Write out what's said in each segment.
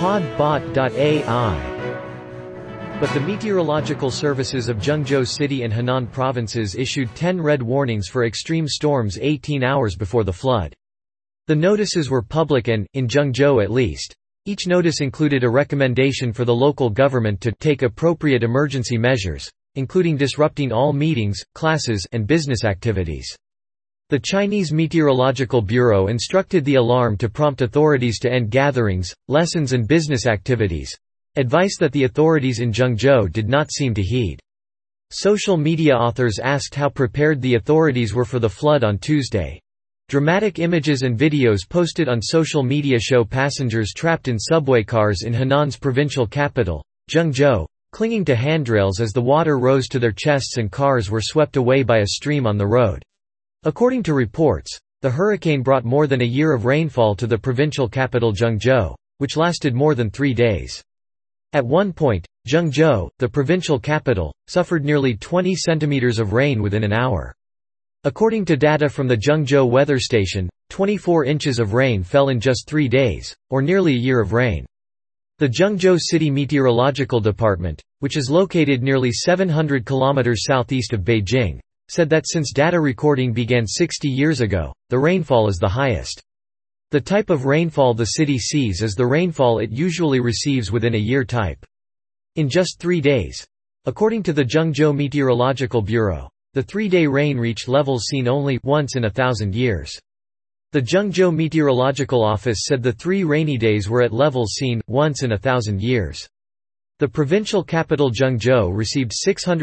Podbot.ai. But the meteorological services of Zhengzhou City and Henan provinces issued 10 red warnings for extreme storms 18 hours before the flood. The notices were public and, in Zhengzhou at least, each notice included a recommendation for the local government to take appropriate emergency measures, including disrupting all meetings, classes, and business activities. The Chinese Meteorological Bureau instructed the alarm to prompt authorities to end gatherings, lessons and business activities, advice that the authorities in Zhengzhou did not seem to heed. Social media authors asked how prepared the authorities were for the flood on Tuesday. Dramatic images and videos posted on social media show passengers trapped in subway cars in Henan's provincial capital, Zhengzhou, clinging to handrails as the water rose to their chests and cars were swept away by a stream on the road. According to reports, the hurricane brought more than a year of rainfall to the provincial capital Zhengzhou, which lasted more than 3 days. At one point, Zhengzhou, the provincial capital, suffered nearly 20 centimeters of rain within an hour. According to data from the Zhengzhou weather station, 24 inches of rain fell in just 3 days, or nearly a year of rain. The Zhengzhou City Meteorological Department, which is located nearly 700 kilometers southeast of Beijing, said that since data recording began 60 years ago, the rainfall is the highest. The type of rainfall the city sees is the rainfall it usually receives within a year type. In just 3 days. According to the Zhengzhou Meteorological Bureau, the 3-day rain reached levels seen only once in 1,000 years. The Zhengzhou Meteorological Office said the 3 rainy days were at levels seen once in 1,000 years. The provincial capital Zhengzhou received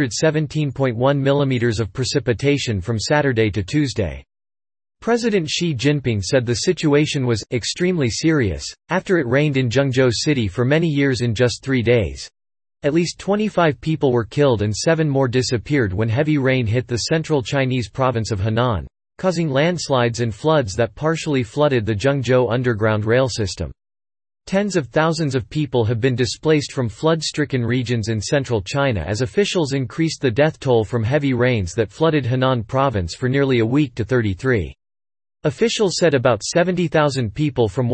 617.1 mm of precipitation from Saturday to Tuesday. President Xi Jinping said the situation was extremely serious, after it rained in Zhengzhou City for many years in just 3 days. At least 25 people were killed and 7 more disappeared when heavy rain hit the central Chinese province of Henan, causing landslides and floods that partially flooded the Zhengzhou underground rail system. Tens of thousands of people have been displaced from flood-stricken regions in central China as officials increased the death toll from heavy rains that flooded Henan province for nearly a week to 33. Officials said about 70,000 people from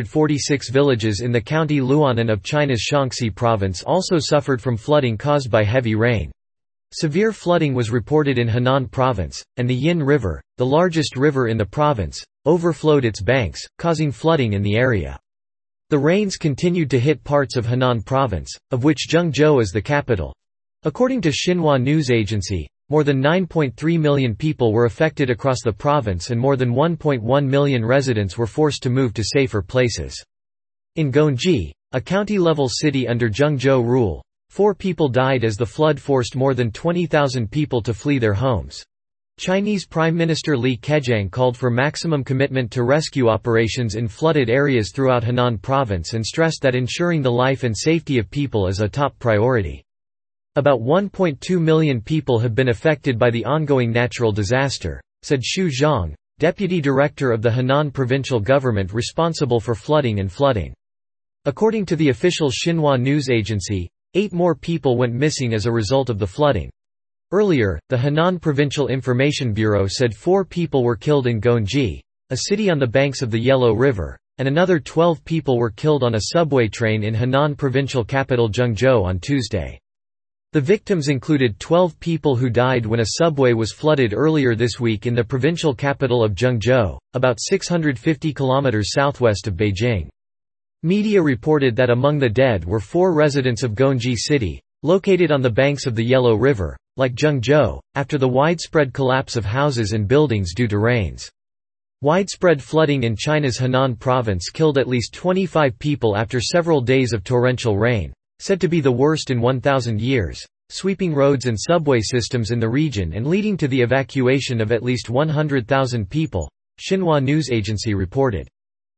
146 villages in the county Luonan of China's Shaanxi province also suffered from flooding caused by heavy rain. Severe flooding was reported in Henan province, and the Yin River, the largest river in the province, overflowed its banks, causing flooding in the area. The rains continued to hit parts of Henan province, of which Zhengzhou is the capital. According to Xinhua news agency, more than 9.3 million people were affected across the province and more than 1.1 million residents were forced to move to safer places. In Gongji, a county-level city under Zhengzhou rule, 4 people died as the flood forced more than 20,000 people to flee their homes. Chinese Prime Minister Li Keqiang called for maximum commitment to rescue operations in flooded areas throughout Henan province and stressed that ensuring the life and safety of people is a top priority. About 1.2 million people have been affected by the ongoing natural disaster, said Xu Zhang, deputy director of the Henan provincial government responsible for flooding and flooding. According to the official Xinhua news agency, 8 more people went missing as a result of the flooding. Earlier, the Henan Provincial Information Bureau said 4 people were killed in Gongji, a city on the banks of the Yellow River, and another 12 people were killed on a subway train in Henan provincial capital Zhengzhou on Tuesday. The victims included 12 people who died when a subway was flooded earlier this week in the provincial capital of Zhengzhou, about 650 kilometers southwest of Beijing. Media reported that among the dead were 4 residents of Gongji City, located on the banks of the Yellow River, like Zhengzhou, after the widespread collapse of houses and buildings due to rains. Widespread flooding in China's Henan province killed at least 25 people after several days of torrential rain, said to be the worst in 1,000 years, sweeping roads and subway systems in the region and leading to the evacuation of at least 100,000 people, Xinhua news agency reported.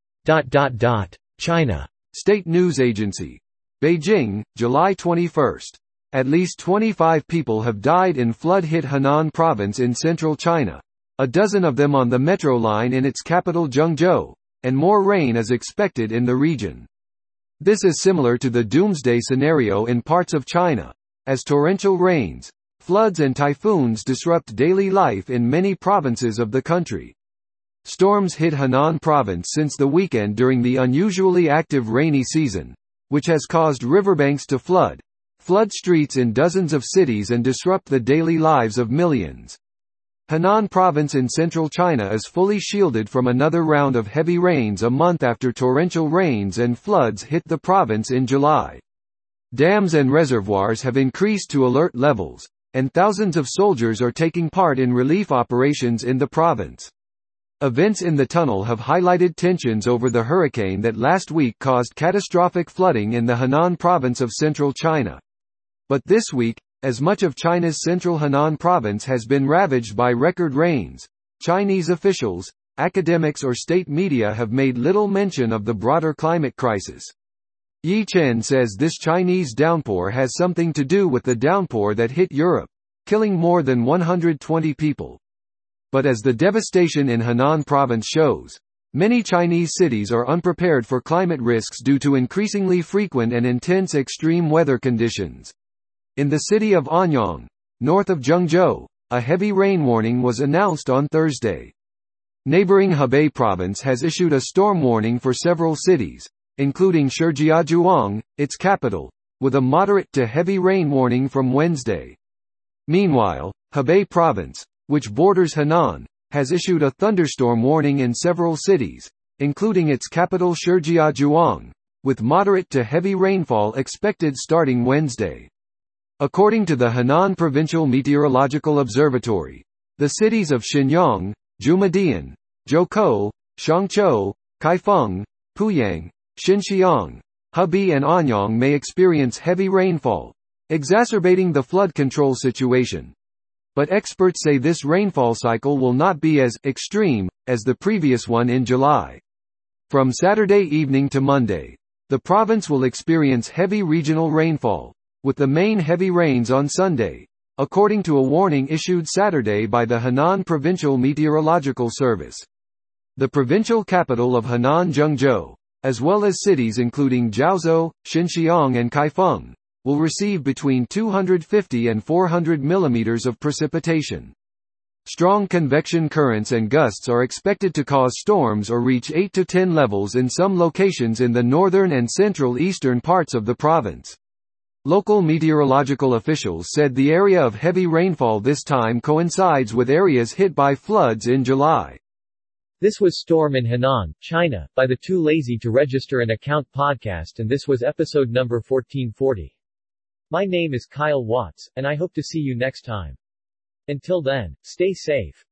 China State News Agency. Beijing, July 21. At least 25 people have died in flood-hit Henan province in central China, a dozen of them on the metro line in its capital Zhengzhou, and more rain is expected in the region. This is similar to the doomsday scenario in parts of China, as torrential rains, floods and typhoons disrupt daily life in many provinces of the country. Storms hit Henan province since the weekend during the unusually active rainy season, which has caused riverbanks to flood streets in dozens of cities and disrupt the daily lives of millions. Henan Province in central China is fully shielded from another round of heavy rains a month after torrential rains and floods hit the province in July. Dams and reservoirs have increased to alert levels, and thousands of soldiers are taking part in relief operations in the province. Events in the tunnel have highlighted tensions over the hurricane that last week caused catastrophic flooding in the Henan province of central China. But this week, as much of China's central Henan province has been ravaged by record rains, Chinese officials, academics or state media have made little mention of the broader climate crisis. Yi Chen says this Chinese downpour has something to do with the downpour that hit Europe, killing more than 120 people. But as the devastation in Henan province shows, many Chinese cities are unprepared for climate risks due to increasingly frequent and intense extreme weather conditions. In the city of Anyang, north of Zhengzhou, a heavy rain warning was announced on Thursday. Neighboring Hebei province has issued a storm warning for several cities, including Shijiazhuang, its capital, with a moderate to heavy rain warning from Wednesday. Meanwhile, Hebei province, which borders Henan, has issued a thunderstorm warning in several cities, including its capital Shijiazhuang, with moderate to heavy rainfall expected starting Wednesday. According to the Henan Provincial Meteorological Observatory, the cities of Shenyang, Zhumadian, Zhoukou, Shangqiu, Kaifeng, Puyang, Xinxiang, Hebei and Anyang may experience heavy rainfall, exacerbating the flood control situation. But experts say this rainfall cycle will not be as extreme as the previous one in July. From Saturday evening to Monday, the province will experience heavy regional rainfall, with the main heavy rains on Sunday, according to a warning issued Saturday by the Henan Provincial Meteorological Service. The provincial capital of Henan, Zhengzhou, as well as cities including Jiaozhou, Xinxiang and Kaifeng, will receive between 250 and 400 millimeters of precipitation. Strong convection currents and gusts are expected to cause storms or reach 8 to 10 levels in some locations in the northern and central eastern parts of the province. Local meteorological officials said the area of heavy rainfall this time coincides with areas hit by floods in July. This was Storm in Henan, China, by the Too Lazy to Register an Account podcast, and this was episode number 1440. My name is Kyle Watts, and I hope to see you next time. Until then, stay safe.